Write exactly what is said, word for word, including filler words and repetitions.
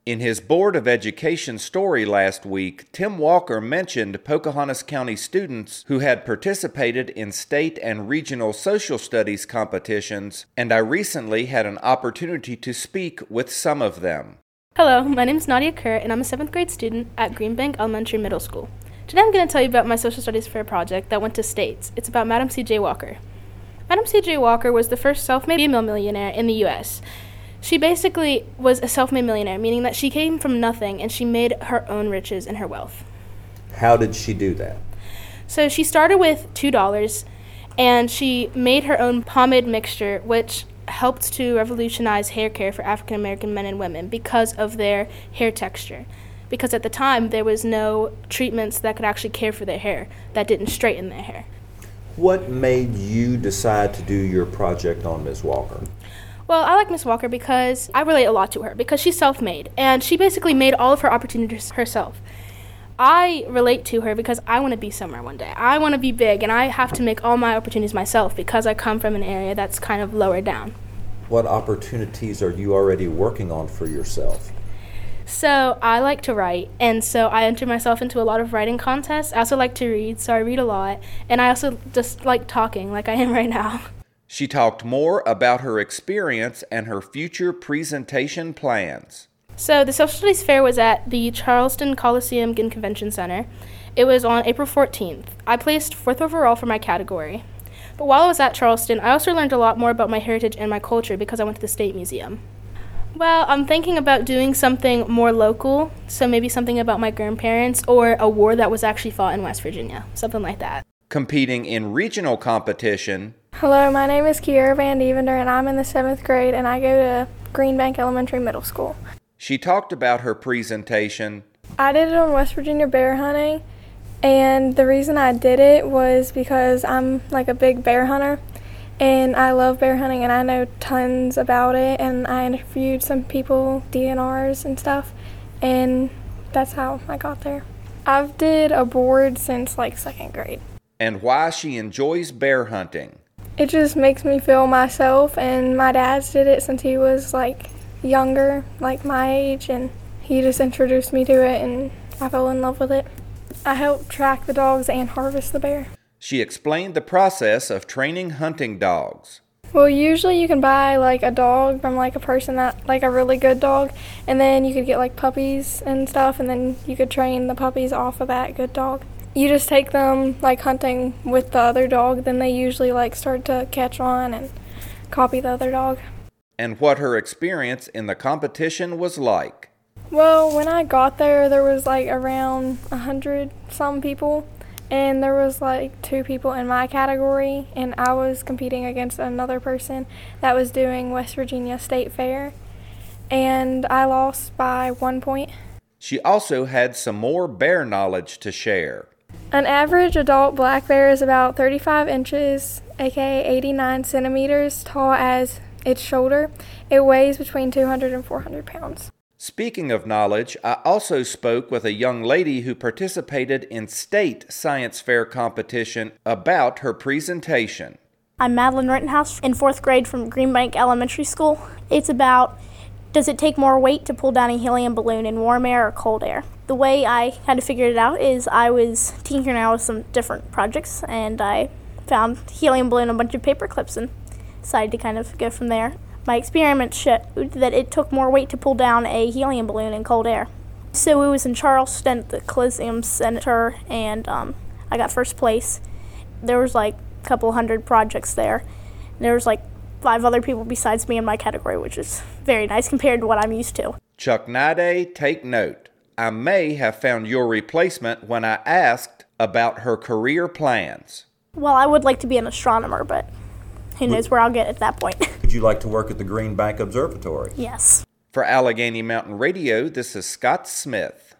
In his Board of Education story last week, Tim Walker mentioned Pocahontas County students who had participated in state and regional social studies competitions, and I recently had an opportunity to speak with some of them. Hello, my name is Nadia Kerr, and I'm a seventh grade student at Greenbank Elementary Middle School. Today I'm going to tell you about my social studies fair project that went to states. It's about Madam C J Walker. Madam C J Walker was the first self-made female millionaire in the U S She basically was a self-made millionaire, meaning that she came from nothing and she made her own riches and her wealth. How did she do that? So she started with two dollars and she made her own pomade mixture, which helped to revolutionize hair care for African American men and women because of their hair texture. Because at the time there was no treatments that could actually care for their hair, that didn't straighten their hair. What made you decide to do your project on Miz Walker? Well, I like Miss Walker because I relate a lot to her because she's self-made and she basically made all of her opportunities herself. I relate to her because I want to be somewhere one day. I want to be big and I have to make all my opportunities myself because I come from an area that's kind of lower down. What opportunities are you already working on for yourself? So I like to write, and so I enter myself into a lot of writing contests. I also like to read, so I read a lot, and I also just like talking like I am right now. She talked more about her experience and her future presentation plans. So the Social Studies Fair was at the Charleston Coliseum and Convention Center. It was on April fourteenth. I placed fourth overall for my category. But while I was at Charleston, I also learned a lot more about my heritage and my culture because I went to the State Museum. Well, I'm thinking about doing something more local, so maybe something about my grandparents or a war that was actually fought in West Virginia, something like that. Competing in regional competition. Hello, my name is Kiera Van Devender, and I'm in the seventh grade, and I go to Greenbank Elementary Middle School. She talked about her presentation. I did it on West Virginia bear hunting, and the reason I did it was because I'm like a big bear hunter, and I love bear hunting, and I know tons about it, and I interviewed some people, D N Rs and stuff, and that's how I got there. I've did a board since like second grade. And why she enjoys bear hunting. It just makes me feel myself, and my dad's did it since he was like younger, like my age, and he just introduced me to it and I fell in love with it. I helped track the dogs and harvest the bear. She explained the process of training hunting dogs. Well, usually you can buy like a dog from like a person that, like a really good dog, and then you could get like puppies and stuff, and then you could train the puppies off of that good dog. You just take them like hunting with the other dog, then they usually like start to catch on and copy the other dog. And what her experience in the competition was like. Well, when I got there, there was like around a hundred some people, and there was like two people in my category, and I was competing against another person that was doing West Virginia State Fair, and I lost by one point. She also had some more bear knowledge to share. An average adult black bear is about thirty-five inches, aka eighty-nine centimeters, tall as its shoulder. It weighs between two hundred and four hundred pounds. Speaking of knowledge, I also spoke with a young lady who participated in state science fair competition about her presentation. I'm Madeline Rittenhouse in fourth grade from Greenbank Elementary School. It's about, does it take more weight to pull down a helium balloon in warm air or cold air? The way I had to figure it out is I was tinkering out with some different projects, and I found helium balloon and a bunch of paper clips and decided to kind of go from there. My experiment showed that it took more weight to pull down a helium balloon in cold air. So it was in Charleston at the Coliseum Center, and um, I got first place. There was like a couple hundred projects there. There was like five other people besides me in my category, which is very nice compared to what I'm used to. Chuck Nide, take note. I may have found your replacement when I asked about her career plans. Well, I would like to be an astronomer, but who knows where I'll get at that point. Would you like to work at the Greenbank Observatory? Yes. For Allegheny Mountain Radio, this is Scott Smith.